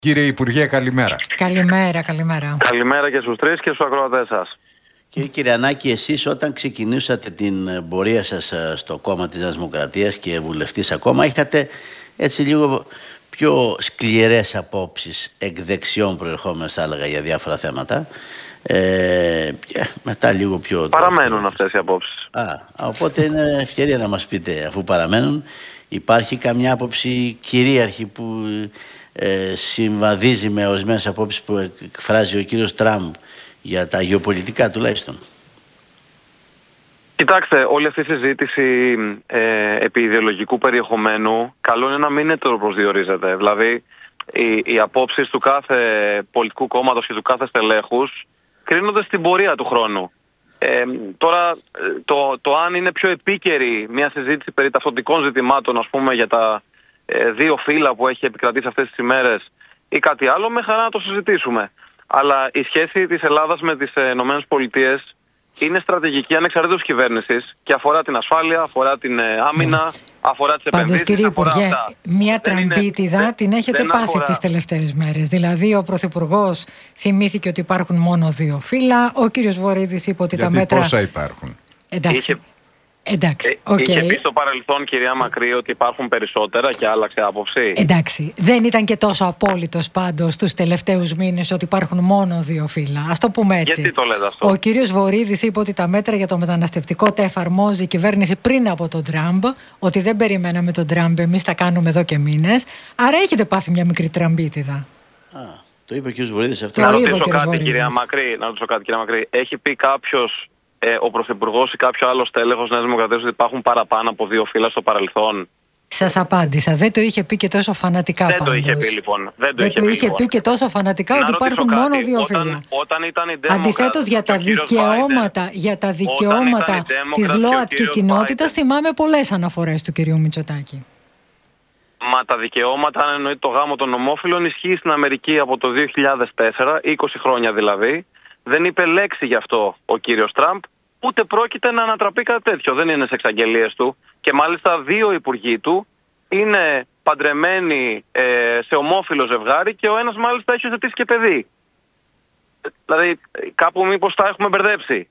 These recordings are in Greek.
Κύριε Υπουργέ, καλημέρα. Καλημέρα. Καλημέρα και στους τρεις και στους ακροατές σας. Και κύριε Ανάκη, εσείς όταν ξεκινήσατε την πορεία σας στο κόμμα της Νέας Δημοκρατίας και βουλευτής ακόμα, είχατε έτσι λίγο πιο σκληρές απόψεις εκ δεξιών προερχόμενες, θα έλεγα, για διάφορα θέματα. Και μετά λίγο πιο... Παραμένουν αυτές οι απόψεις. Οπότε είναι ευκαιρία να μας πείτε, αφού παραμένουν, υπάρχει καμιά άποψη κυρίαρχη που συμβαδίζει με ορισμένες απόψεις που εκφράζει ο κύριος Τραμπ για τα γεωπολιτικά τουλάχιστον? Κοιτάξτε, όλη αυτή η συζήτηση επί ιδεολογικού περιεχομένου καλό είναι να μην ετεροπροσδιορίζεται. Δηλαδή, οι απόψεις του κάθε πολιτικού κόμματος και του κάθε στελέχους κρίνονται στην πορεία του χρόνου. Τώρα, το αν είναι πιο επίκαιρη μια συζήτηση περί ταυτοτικών ζητημάτων, ας πούμε, για τα δύο φύλλα που έχει επικρατήσει αυτές τις ημέρες ή κάτι άλλο, με χαρά να το συζητήσουμε. Αλλά η σχέση της Ελλάδας με τις ΗΠΑ είναι στρατηγική ανεξαρτήτως κυβέρνησης και αφορά την ασφάλεια, αφορά την άμυνα, αφορά τις επενδύσεις. Πάντως, κύριε Υπουργέ, μια τραμπίτιδα την έχετε πάθει τις τελευταίες μέρες. Δηλαδή, ο Πρωθυπουργός θυμήθηκε ότι υπάρχουν μόνο δύο φύλλα. Ο κύριος Βορίδης είπε ότι γιατί τα μέτρα. Πόσα υπάρχουν? Εντάξει, είχε πει στο παρελθόν, κυρία Μακρύ, ότι υπάρχουν περισσότερα και άλλαξε άποψη. Εντάξει, δεν ήταν και τόσο απόλυτος πάντως τους τελευταίους μήνες ότι υπάρχουν μόνο δύο φύλλα. Ας το πούμε έτσι. Γιατί το λέτε αυτό? Ο κύριος Βορίδης είπε ότι τα μέτρα για το μεταναστευτικό τα εφαρμόζει η κυβέρνηση πριν από τον Τραμπ, ότι δεν περιμέναμε τον Τραμπ, εμείς τα κάνουμε εδώ και μήνες. Άρα έχετε πάθει μια μικρή τραμπίτιδα. Το είπε ο κύριος Βορίδης αυτό. Να ρωτήσω κάτι, κυρία Μακρύ. Έχει πει κάποιος, ο Πρωθυπουργός ή κάποιο άλλο στέλεχος Νέας Δημοκρατίας, ότι υπάρχουν παραπάνω από δύο φύλλα στο παρελθόν? Σας απάντησα. Δεν το είχε πει και τόσο φανατικά πάντως. Δεν το είχε πει λοιπόν. Δεν το είχε πει και τόσο φανατικά ότι υπάρχουν μόνο δύο φύλλα. Αντιθέτως, για τα δικαιώματα της ΛΟΑΤΚΙ κοινότητας θυμάμαι πολλές αναφορές του κυρίου Μητσοτάκη. Μα τα δικαιώματα, αν εννοείται το γάμο των ομόφυλων, ισχύει στην Αμερική από το 2004, 20 χρόνια δηλαδή. Δεν είπε λέξη γι' αυτό ο κύριος Τραμπ, ούτε πρόκειται να ανατραπεί κάτι τέτοιο. Δεν είναι σε εξαγγελίες του. Και μάλιστα δύο υπουργοί του είναι παντρεμένοι σε ομόφυλο ζευγάρι και ο ένας μάλιστα έχει ζητήσει και παιδί. Δηλαδή, κάπου μήπως τα έχουμε μπερδέψει?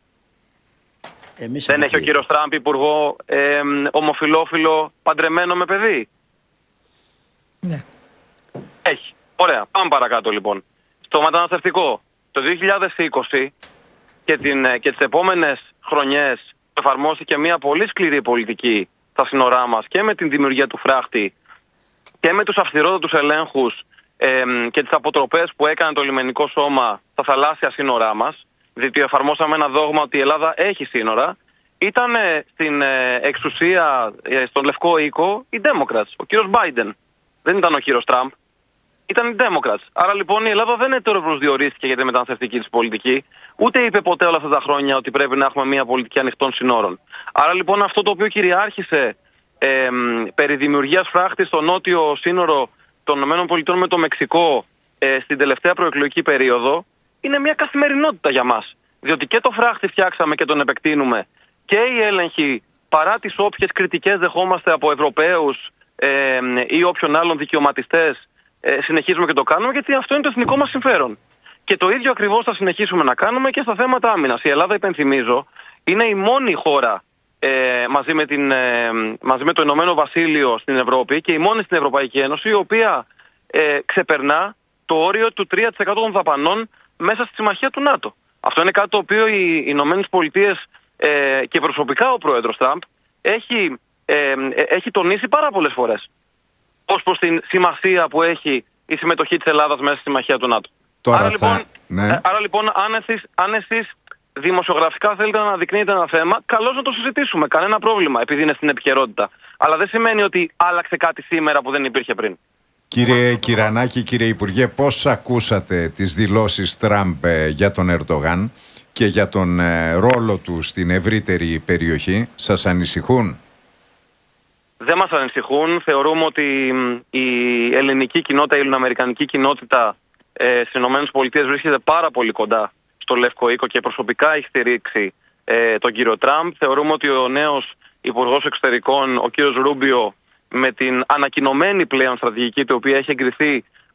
Δεν έχει ο κύριος Τραμπ υπουργό ομοφυλόφιλο παντρεμένο με παιδί? Ναι. Έχει. Ωραία. Πάμε παρακάτω λοιπόν. Στο μεταναστευτικό. Το 2020 και τις επόμενες χρονιές εφαρμόστηκε μια πολύ σκληρή πολιτική στα σύνορά μας και με την δημιουργία του φράχτη και με τους αυστηρότατους ελέγχους και τις αποτροπές που έκανε το λιμενικό σώμα στα θαλάσσια σύνορά μας, διότι εφαρμόσαμε ένα δόγμα ότι η Ελλάδα έχει σύνορα. Ήταν στην εξουσία, στον Λευκό Οίκο, οι Democrats, ο κύριος Biden. Δεν ήταν ο κύριος Τραμπ. Ήταν οι Democrats. Άρα λοιπόν η Ελλάδα δεν ετεροπροσδιορίστηκε για τη μεταναστευτική της πολιτική, ούτε είπε ποτέ όλα αυτά τα χρόνια ότι πρέπει να έχουμε μια πολιτική ανοιχτών συνόρων. Άρα λοιπόν αυτό το οποίο κυριάρχησε περί δημιουργίας φράχτης στο νότιο σύνορο των ΗΠΑ με το Μεξικό στην τελευταία προεκλογική περίοδο είναι μια καθημερινότητα για μας. Διότι και το φράχτη φτιάξαμε και τον επεκτείνουμε και οι έλεγχοι, παρά τις όποιες κριτικές δεχόμαστε από Ευρωπαίους ή όποιον άλλον δικαιωματιστές, συνεχίζουμε και το κάνουμε, γιατί αυτό είναι το εθνικό μας συμφέρον. Και το ίδιο ακριβώς θα συνεχίσουμε να κάνουμε και στα θέματα άμυνας. Η Ελλάδα, υπενθυμίζω, είναι η μόνη χώρα μαζί με το Ηνωμένο Βασίλειο στην Ευρώπη και η μόνη στην Ευρωπαϊκή Ένωση, η οποία ξεπερνά το όριο του 3% των δαπανών μέσα στη συμμαχία του ΝΑΤΟ. Αυτό είναι κάτι το οποίο οι Ηνωμένες Πολιτείες και προσωπικά ο πρόεδρος Τραμπ έχει τονίσει πάρα πολλές φορές ως προς την σημασία που έχει η συμμετοχή της Ελλάδας μέσα στη συμμαχία του ΝΑΤΟ. Άρα λοιπόν, αν εσείς δημοσιογραφικά θέλετε να αναδεικνύετε ένα θέμα, καλώς να το συζητήσουμε. Κανένα πρόβλημα, επειδή είναι στην επικαιρότητα. Αλλά δεν σημαίνει ότι άλλαξε κάτι σήμερα που δεν υπήρχε πριν. Κύριε Κυρανάκη, κύριε Υπουργέ, πώς ακούσατε τις δηλώσεις Τραμπ για τον Ερντογάν και για τον ρόλο του στην ευρύτερη περιοχή? Σας ανησυχούν? Δεν μας ανησυχούν. Θεωρούμε ότι η ελληνική κοινότητα, η ελληνοαμερικανική κοινότητα στις ΗΠΑ βρίσκεται πάρα πολύ κοντά στο Λευκό Οίκο και προσωπικά έχει στηρίξει τον κύριο Τραμπ. Θεωρούμε ότι ο νέος Υπουργός Εξωτερικών, ο κύριος Ρούμπιο, με την ανακοινωμένη πλέον στρατηγική, η οποία έχει εγκριθεί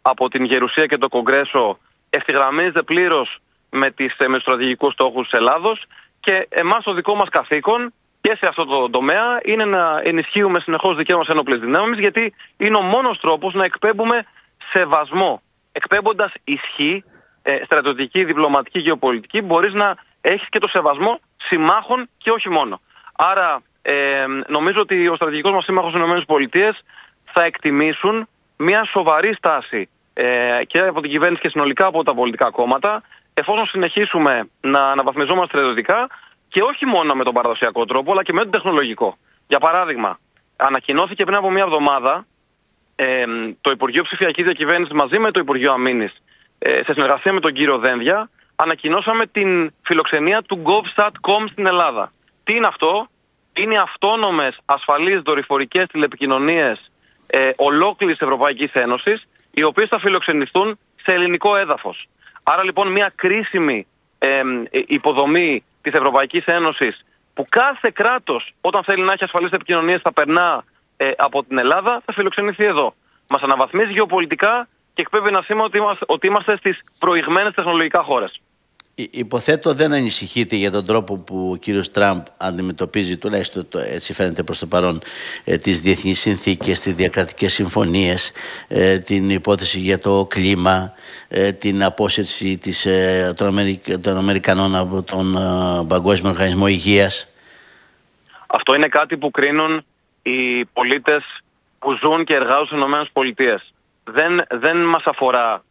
από την Γερουσία και το Κογκρέσο ευθυγραμμίζεται πλήρως με τους στρατηγικούς στόχους της Ελλάδος, και εμάς το δικό μας καθήκον και σε αυτό το τομέα είναι να ενισχύουμε συνεχώς δικές μας ένοπλες δυνάμεις, γιατί είναι ο μόνος τρόπος να εκπέμπουμε σεβασμό. Εκπέμποντας ισχύ, στρατιωτική, διπλωματική, γεωπολιτική, μπορείς να έχεις και το σεβασμό συμμάχων και όχι μόνο. Άρα νομίζω ότι ο στρατηγικός μας σύμμαχος στις ΗΠΑ θα εκτιμήσουν μια σοβαρή στάση και από την κυβέρνηση και συνολικά από τα πολιτικά κόμματα, εφόσον συνεχίσουμε να αναβαθμιζόμαστε στρατιωτικά, και όχι μόνο με τον παραδοσιακό τρόπο, αλλά και με τον τεχνολογικό. Για παράδειγμα, ανακοινώθηκε πριν από μια εβδομάδα το Υπουργείο Ψηφιακής Διακυβέρνησης μαζί με το Υπουργείο Αμήνης, σε συνεργασία με τον κύριο Δένδια, ανακοινώσαμε την φιλοξενία του GovSat.com στην Ελλάδα. Τι είναι αυτό? Είναι αυτόνομες ασφαλείς δορυφορικές τηλεπικοινωνίες ολόκληρης Ευρωπαϊκής Ένωσης, οι οποίες θα φιλοξενηθούν σε ελληνικό έδαφος. Άρα λοιπόν μια κρίσιμη υποδομή της Ευρωπαϊκής Ένωσης, που κάθε κράτος όταν θέλει να έχει ασφαλείς επικοινωνίες θα περνά από την Ελλάδα, θα φιλοξενηθεί εδώ. Μας αναβαθμίζει γεωπολιτικά και εκπέμπει ένα σήμα ότι είμαστε στις προηγμένες τεχνολογικά χώρες. Υποθέτω δεν ανησυχείτε για τον τρόπο που ο κύριος Τραμπ αντιμετωπίζει, τουλάχιστον έτσι φαίνεται προς το παρόν, τις διεθνείς συνθήκες, τις διακρατικές συμφωνίες, την υπόθεση για το κλίμα, την απόσυρση των Αμερικανών από τον Παγκόσμιο Οργανισμό Υγείας? Αυτό είναι κάτι που κρίνουν οι πολίτες που ζουν και εργάζονται στις ΗΠΑ. Δεν μας αφορά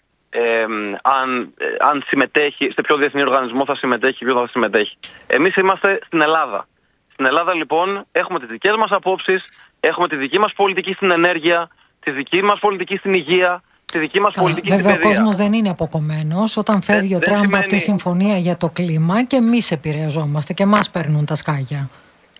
αν συμμετέχει, σε ποιο διεθνή οργανισμό θα συμμετέχει, ποιο θα συμμετέχει. Εμείς είμαστε στην Ελλάδα. Στην Ελλάδα λοιπόν έχουμε τις δικές μας απόψεις, έχουμε τη δική μας πολιτική στην ενέργεια, τη δική μας πολιτική στην υγεία, τη δική μας πολιτική στην παιδεία. Βέβαια ο κόσμος δεν είναι αποκομμένος. Όταν φεύγει ο Τραμπ από τη συμφωνία για το κλίμα, και εμείς επηρεαζόμαστε και μας παίρνουν τα σκάγια.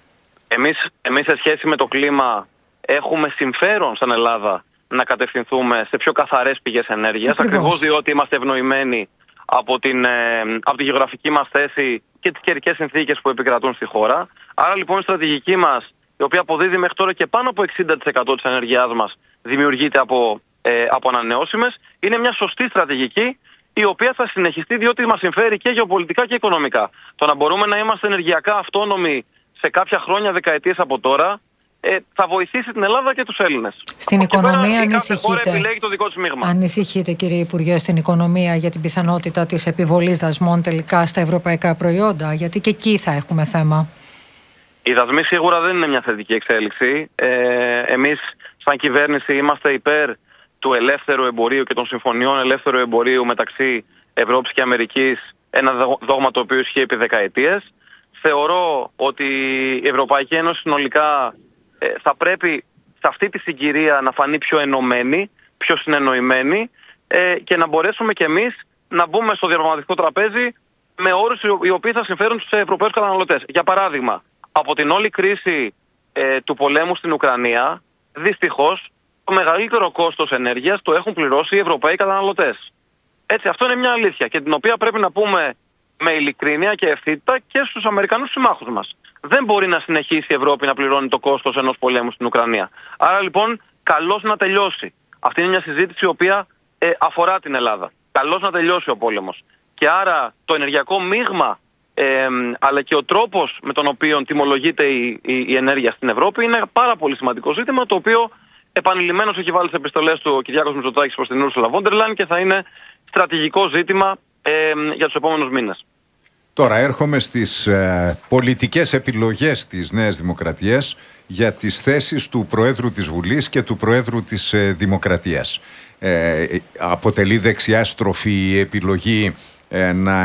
Εμείς σε σχέση με το κλίμα έχουμε συμφέρον σαν Ελλάδα να κατευθυνθούμε σε πιο καθαρές πηγές ενέργειας, ακριβώς διότι είμαστε ευνοημένοι από τη γεωγραφική μας θέση και τις καιρικές συνθήκες που επικρατούν στη χώρα. Άρα λοιπόν η στρατηγική μας, η οποία αποδίδει μέχρι τώρα και πάνω από 60% της ενέργειάς μας δημιουργείται από ανανεώσιμες, είναι μια σωστή στρατηγική, η οποία θα συνεχιστεί διότι μας συμφέρει και γεωπολιτικά και οικονομικά. Το να μπορούμε να είμαστε ενεργειακά αυτόνομοι σε κάποια χρόνια, δεκαετίες από τώρα, θα βοηθήσει την Ελλάδα και τους Έλληνες. Στην οικονομία ανησυχείτε? Επιλέγει το δικό της μείγμα. Ανησυχείτε, κύριε Υπουργέ, στην οικονομία για την πιθανότητα της επιβολής δασμών τελικά στα ευρωπαϊκά προϊόντα? Γιατί και εκεί θα έχουμε θέμα. Οι δασμοί σίγουρα δεν είναι μια θετική εξέλιξη. Εμείς σαν κυβέρνηση είμαστε υπέρ του ελεύθερου εμπορίου και των συμφωνιών ελεύθερου εμπορίου μεταξύ Ευρώπης και Αμερικής, ένα δόγμα το οποίο ισχύει επί δεκαετίες. Θεωρώ ότι η Ευρωπαϊκή Ένωση συνολικά θα πρέπει σε αυτή τη συγκυρία να φανεί πιο ενωμένη, πιο συνεννοημένη, και να μπορέσουμε κι εμείς να μπούμε στο διαπραγματευτικό τραπέζι με όρους οι οποίοι θα συμφέρουν στους Ευρωπαίους καταναλωτές. Για παράδειγμα, από την όλη κρίση του πολέμου στην Ουκρανία, δυστυχώς το μεγαλύτερο κόστος ενέργειας το έχουν πληρώσει οι Ευρωπαίοι καταναλωτές. Έτσι, αυτό είναι μια αλήθεια και την οποία πρέπει να πούμε με ειλικρίνεια και ευθύτητα και στους Αμερικανούς συμμάχους μας. Δεν μπορεί να συνεχίσει η Ευρώπη να πληρώνει το κόστος ενός πολέμου στην Ουκρανία. Άρα λοιπόν, καλώς να τελειώσει. Αυτή είναι μια συζήτηση η οποία αφορά την Ελλάδα. Καλώς να τελειώσει ο πόλεμος. Και άρα το ενεργειακό μείγμα, αλλά και ο τρόπος με τον οποίο τιμολογείται η ενέργεια στην Ευρώπη είναι πάρα πολύ σημαντικό ζήτημα, το οποίο επανειλημμένως έχει βάλει στις επιστολές του ο Κυριάκος Μητσοτάκης προς την Ursula von der Leyen και θα είναι στρατηγικό ζήτημα για τους επόμενους μήνες. Τώρα έρχομαι στις πολιτικές επιλογές της Νέας Δημοκρατίας για τις θέσεις του Προέδρου της Βουλής και του Προέδρου της Δημοκρατίας. Αποτελεί δεξιά στροφή η επιλογή να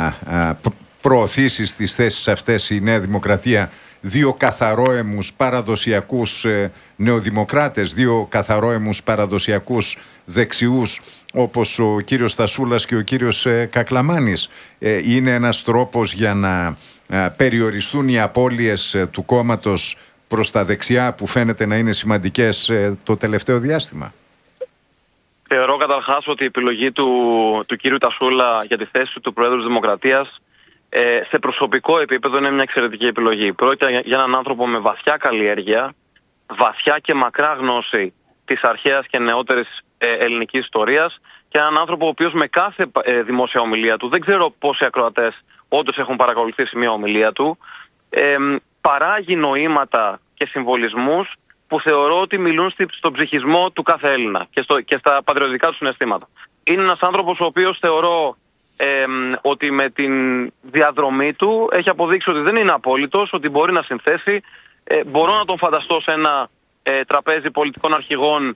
προωθήσει στις θέσεις αυτές η Νέα Δημοκρατία δύο καθαρόαιμους παραδοσιακούς νεοδημοκράτες, δύο καθαρόαιμους παραδοσιακούς δεξιούς όπως ο κύριος Στασούλας και ο κύριος Κακλαμάνης? Είναι ένας τρόπος για να περιοριστούν οι απώλειες του κόμματος προς τα δεξιά που φαίνεται να είναι σημαντικές το τελευταίο διάστημα? Θεωρώ καταρχάς ότι η επιλογή του κύριου Τασούλα για τη θέση του Προέδρου της Δημοκρατίας σε προσωπικό επίπεδο είναι μια εξαιρετική επιλογή. Πρόκειται για έναν άνθρωπο με βαθιά καλλιέργεια, βαθιά και μακρά γνώση της αρχαίας και νεότερης ελληνικής ιστορίας και έναν άνθρωπο ο οποίος με κάθε δημόσια ομιλία του, δεν ξέρω πόσοι ακροατές όντως έχουν παρακολουθήσει μια ομιλία του, παράγει νοήματα και συμβολισμούς που θεωρώ ότι μιλούν στον ψυχισμό του κάθε Έλληνα και στα πατριωτικά του συναισθήματα. Είναι ένας άνθρωπος ο οποίος θεωρώ ότι με την διαδρομή του έχει αποδείξει ότι δεν είναι απόλυτος, ότι μπορεί να συνθέσει. Μπορώ να τον φανταστώ σε ένα τραπέζι πολιτικών αρχηγών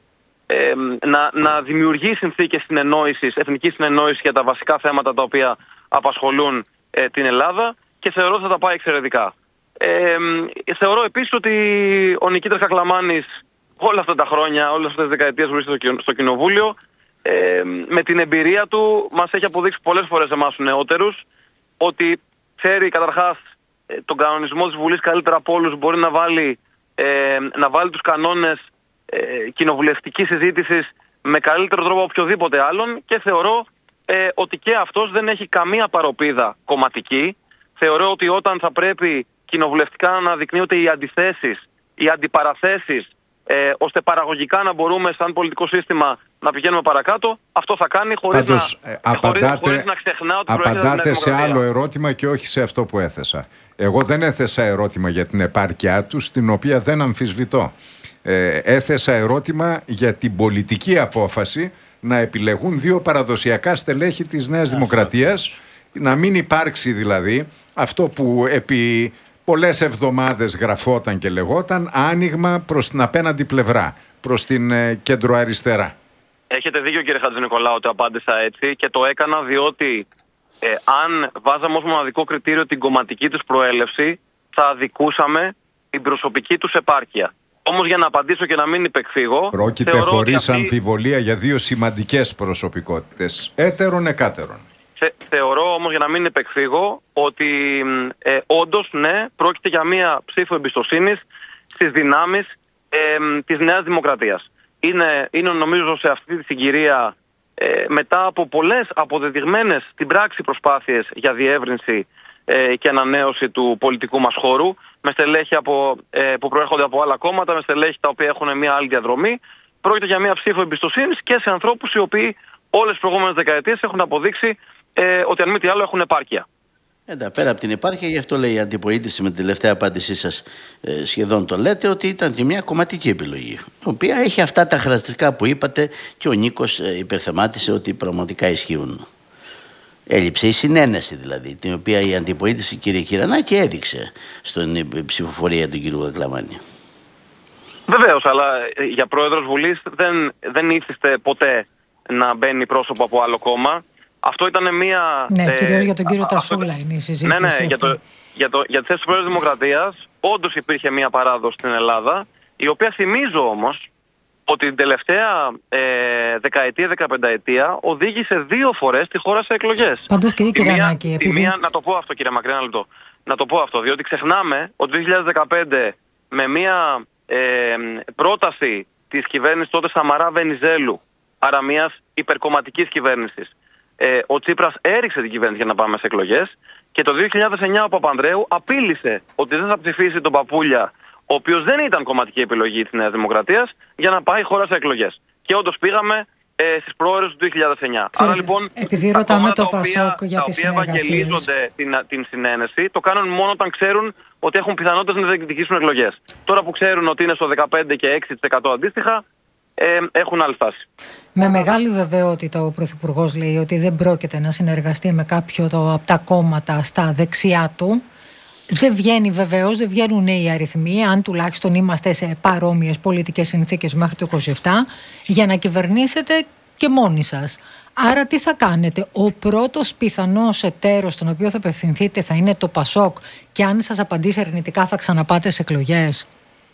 να δημιουργεί συνθήκες συνεννόησης, εθνικής συνεννόησης για τα βασικά θέματα τα οποία απασχολούν την Ελλάδα και θεωρώ ότι θα τα πάει εξαιρετικά. Θεωρώ επίσης ότι ο Νικήτας Κακλαμάνης όλα αυτά τα χρόνια, όλες αυτές τις δεκαετίες που βρίσκεται στο Κοινοβούλιο, με την εμπειρία του μας έχει αποδείξει πολλές φορές εμάς τους νεότερους ότι ξέρει καταρχάς τον κανονισμό της Βουλής καλύτερα από όλους, μπορεί να βάλει τους κανόνες κοινοβουλευτικής συζήτησης με καλύτερο τρόπο από οποιοδήποτε άλλον και θεωρώ ότι και αυτός δεν έχει καμία παροπίδα κομματική. Θεωρώ ότι όταν θα πρέπει κοινοβουλευτικά να αναδεικνύονται οι αντιθέσεις, οι αντιπαραθέσεις, ώστε παραγωγικά να μπορούμε σαν πολιτικό σύστημα να πηγαίνουμε παρακάτω, αυτό θα κάνει χωρίς να ξεχνά ότι απαντάτε σε άλλο ερώτημα και όχι σε αυτό που έθεσα. Εγώ δεν έθεσα ερώτημα για την επάρκειά του, την οποία δεν αμφισβητώ. Έθεσα ερώτημα για την πολιτική απόφαση να επιλεγούν δύο παραδοσιακά στελέχη της Νέας Δημοκρατίας, να μην υπάρξει δηλαδή αυτό που επί πολλές εβδομάδες γραφόταν και λεγόταν άνοιγμα προς την απέναντι πλευρά, προς την κεντροαριστερά. Έχετε δίκιο κύριε Χατζηνικολάου ότι απάντησα έτσι και το έκανα διότι αν βάζαμε ως μοναδικό κριτήριο την κομματική τους προέλευση θα αδικούσαμε την προσωπική τους επάρκεια. Όμως για να απαντήσω και να μην υπεκφύγω... Πρόκειται χωρίς αμφιβολία για δύο σημαντικές προσωπικότητες, έτερον εκάτερον. Θεωρώ όμως για να μην υπεκφύγω ότι όντως ναι, πρόκειται για μία ψήφο εμπιστοσύνης στις δυνάμεις της Νέας Δημοκρατίας. Είναι νομίζω σε αυτή τη συγκυρία μετά από πολλές αποδεδειγμένες στην πράξη προσπάθειες για διεύρυνση και ανανέωση του πολιτικού μας χώρου με στελέχη που προέρχονται από άλλα κόμματα, με στελέχη τα οποία έχουν μια άλλη διαδρομή. Πρόκειται για μια ψήφο εμπιστοσύνης και σε ανθρώπους οι οποίοι όλες τις προηγούμενες δεκαετίες έχουν αποδείξει ότι αν μη τι άλλο έχουν επάρκεια. Πέρα από την επάρκεια, γι' αυτό λέει η αντιπολίτευση με την τελευταία απάντησή σας, σχεδόν το λέτε, ότι ήταν και μια κομματική επιλογή, η οποία έχει αυτά τα χαρακτηριστικά που είπατε και ο Νίκος υπερθεμάτισε ότι πραγματικά ισχύουν. Έλειψε η συνένεση δηλαδή, την οποία η αντιπολίτευση κύριε Κυρανάκη έδειξε στην ψηφοφορία του κύριου Κακλαμάνη. Βεβαίως, αλλά για πρόεδρος Βουλής δεν ήθιστε ποτέ να μπαίνει πρόσωπο από άλλο κόμμα. Αυτό ήταν μία... Ναι, κυρίως για τον κύριο Τασούλα είναι η συζήτηση. Ναι, για τη θέση του Πρόεδρου Δημοκρατίας όντως υπήρχε μία παράδοση στην Ελλάδα, η οποία θυμίζω όμως ότι την τελευταία δεκαετία, 15ετία οδήγησε 2 φορές τη χώρα σε εκλογές. Πάντως κύριε Κυρανάκη, να το πω αυτό κύριε Μακρύ, ένα λεπτό. Να το πω αυτό, διότι ξεχνάμε ότι το 2015 με μία πρόταση της κυβέρνησης τότε Σαμαρά Βενιζέλου, άρα μιας υπερκομματικής κυβέρνησης, ο Τσίπρας έριξε την κυβέρνηση για να πάμε σε εκλογές και το 2009 ο Παπανδρέου απείλησε ότι δεν θα ψηφίσει τον Παπούλια, ο οποίος δεν ήταν κομματική επιλογή της Νέας Δημοκρατίας, για να πάει η χώρα σε εκλογές. Και όντως πήγαμε στις προώρες του 2009. Ξέρετε, άρα λοιπόν επειδή ρωτάμε το Πασόκ για τις συνεργασίες, τα οποία ευαγγελίζονται την συνένεση, το κάνουν μόνο όταν ξέρουν ότι έχουν πιθανότητες να διεκδικήσουν εκλογές. Τώρα που ξέρουν ότι είναι στο 15% και 6% αντίστοιχα, έχουν άλλη στάση. Με μεγάλη βεβαιότητα ο Πρωθυπουργός λέει ότι δεν πρόκειται να συνεργαστεί με κάποιο από τα κόμματα στα δεξιά του. Δεν βγαίνει βεβαίως, δεν βγαίνουν οι αριθμοί, αν τουλάχιστον είμαστε σε παρόμοιες πολιτικές συνθήκες μέχρι το 27, για να κυβερνήσετε και μόνοι σας. Άρα τι θα κάνετε? Ο πρώτος πιθανός εταίρος στον οποίο θα απευθυνθείτε θα είναι το Πασόκ και αν σας απαντήσει αρνητικά θα ξαναπάτε σε εκλογές?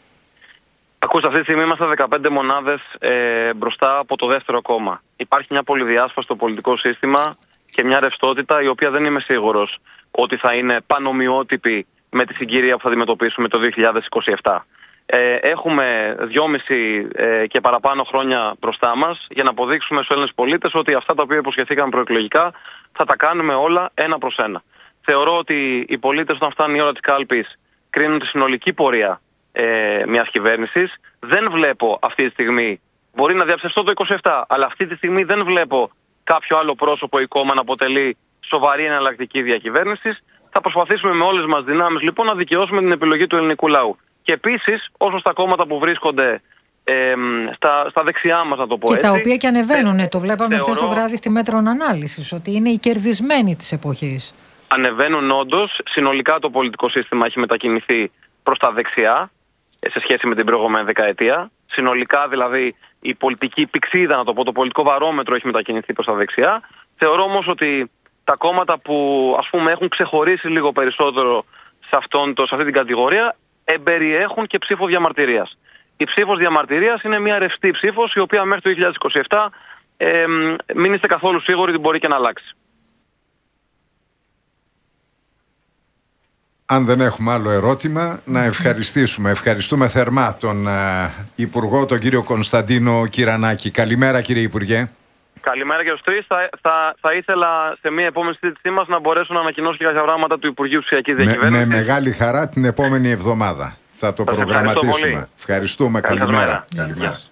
Ακούστε, αυτή τη στιγμή είμαστε 15 μονάδες μπροστά από το δεύτερο κόμμα. Υπάρχει μια πολυδιάσπαση στο πολιτικό σύστημα και μια ρευστότητα η οποία δεν είμαι σίγουρος ότι θα είναι πανομοιότυπη με τη συγκυρία που θα αντιμετωπίσουμε το 2027. Έχουμε 2,5 και παραπάνω χρόνια μπροστά μας για να αποδείξουμε στους Έλληνες πολίτες ότι αυτά τα οποία υποσχεθήκαμε προεκλογικά θα τα κάνουμε όλα ένα προς ένα. Θεωρώ ότι οι πολίτες όταν φτάνει η ώρα της κάλπης κρίνουν τη συνολική πορεία μιας κυβέρνησης. Δεν βλέπω αυτή τη στιγμή Μπορεί να διαψευστώ το 27, αλλά αυτή τη στιγμή δεν βλέπω κάποιο άλλο πρόσωπο ή κόμμα να αποτελεί σοβαρή εναλλακτική διακυβέρνηση. Θα προσπαθήσουμε με όλες μας δυνάμεις λοιπόν να δικαιώσουμε την επιλογή του ελληνικού λαού. Και επίσης, όσο στα κόμματα που βρίσκονται στα δεξιά μας, να το πω και έτσι. Τα οποία και ανεβαίνουν, το βλέπαμε χθες το βράδυ στη Μέτρων Ανάλυσης, ότι είναι οι κερδισμένοι της εποχής. Ανεβαίνουν όντως. Συνολικά το πολιτικό σύστημα έχει μετακινηθεί προς τα δεξιά σε σχέση με την προηγούμενη δεκαετία. Συνολικά δηλαδή η πολιτική πυξίδα, να το πω, το πολιτικό βαρόμετρο έχει μετακινηθεί προς τα δεξιά. Θεωρώ όμως ότι τα κόμματα που ας πούμε έχουν ξεχωρίσει λίγο περισσότερο σε αυτή την κατηγορία εμπεριέχουν και ψήφο διαμαρτυρίας. Η ψήφος διαμαρτυρίας είναι μια ρευστή ψήφος, η οποία μέχρι το 2027 μην είστε καθόλου σίγουροι ότι μπορεί και να αλλάξει. Αν δεν έχουμε άλλο ερώτημα, να ευχαριστήσουμε. Ευχαριστούμε θερμά τον Υπουργό, τον κύριο Κωνσταντίνο Κυρανάκη. Καλημέρα, κύριε Υπουργέ. Καλημέρα και στους τρεις. Θα ήθελα σε μια επόμενη συζήτησή μας να μπορέσω να ανακοινώσω και κάποια πράγματα του Υπουργείου Ψηφιακής Διακυβέρνησης. Με μεγάλη χαρά την επόμενη εβδομάδα. Θα το προγραμματίσουμε. Ευχαριστούμε. Καλημέρα.